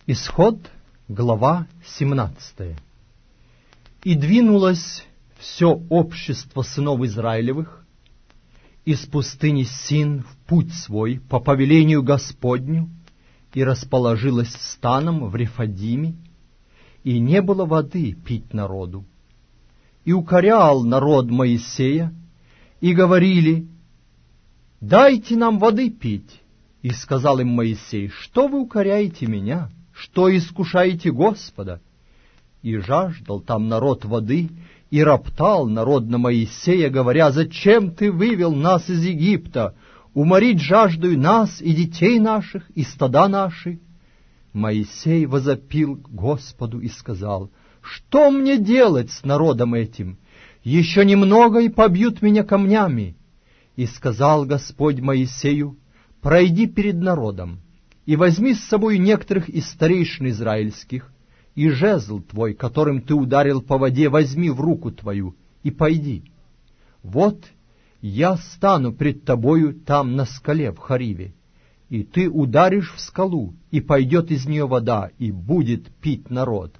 Исход, глава 17. «И двинулось все общество сынов Израилевых из пустыни Син в путь свой по повелению Господню, и расположилось станом в Рефадиме, и не было воды пить народу. И укорял народ Моисея, и говорили: дайте нам воды пить. И сказал им Моисей: что вы укоряете меня? Что искушаете Господа? И жаждал там народ воды, и роптал народ на Моисея, говоря: зачем ты вывел нас из Египта, уморить жаждою нас и детей наших, и стада наши? Моисей возопил к Господу и сказал: что мне делать с народом этим? Еще немного, и побьют меня камнями. И сказал Господь Моисею: пройди перед народом, и возьми с собой некоторых из старейшин израильских, и жезл твой, которым ты ударил по воде, возьми в руку твою, и пойди. Вот я стану пред тобою там на скале в Хариве, и ты ударишь в скалу, и пойдет из нее вода, и будет пить народ.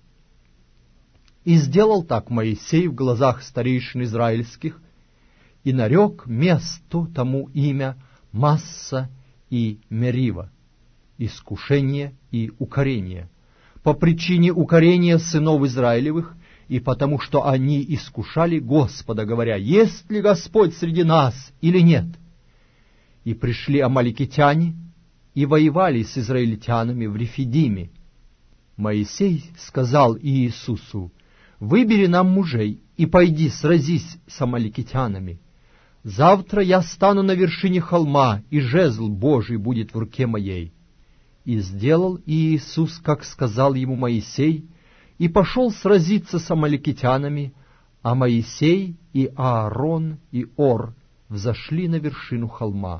И сделал так Моисей в глазах старейшин израильских, и нарек месту тому имя Масса и Мерива, искушение и укорение, по причине укорения сынов Израилевых, и потому что они искушали Господа, говоря: есть ли Господь среди нас или нет? И пришли амаликитяне и воевали с израильтянами в Рефидиме. Моисей сказал Иисусу: выбери нам мужей и пойди сразись с амаликитянами. Завтра я стану на вершине холма, и жезл Божий будет в руке моей. И сделал Иисус, как сказал ему Моисей, и пошел сразиться с амаликитянами, а Моисей и Аарон и Ор взошли на вершину холма.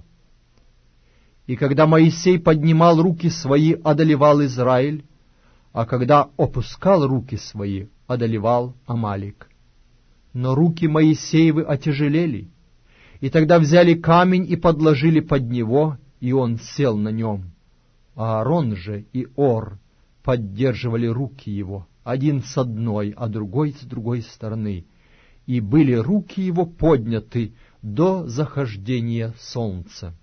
И когда Моисей поднимал руки свои, одолевал Израиль, а когда опускал руки свои, одолевал Амалик. Но руки Моисеевы отяжелели, и тогда взяли камень и подложили под него, и он сел на нем. Аарон же и Ор поддерживали руки его, один с одной, а другой с другой стороны, и были руки его подняты до захождения солнца.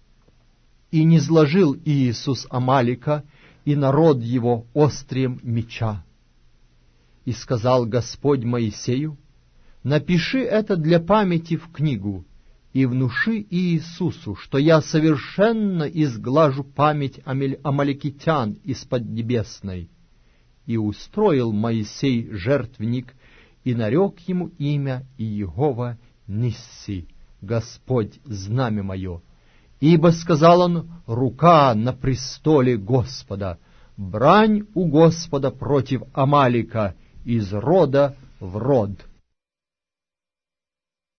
И низложил Иисус Амалика и народ его острием меча. И сказал Господь Моисею: напиши это для памяти в книгу, и внуши Иисусу, что я совершенно изглажу память амаликитян из Поднебесной. И устроил Моисей жертвенник, и нарек ему имя Иегова Нисси, Господь знамя мое. Ибо, сказал он, рука на престоле Господа, брань у Господа против Амалика из рода в род.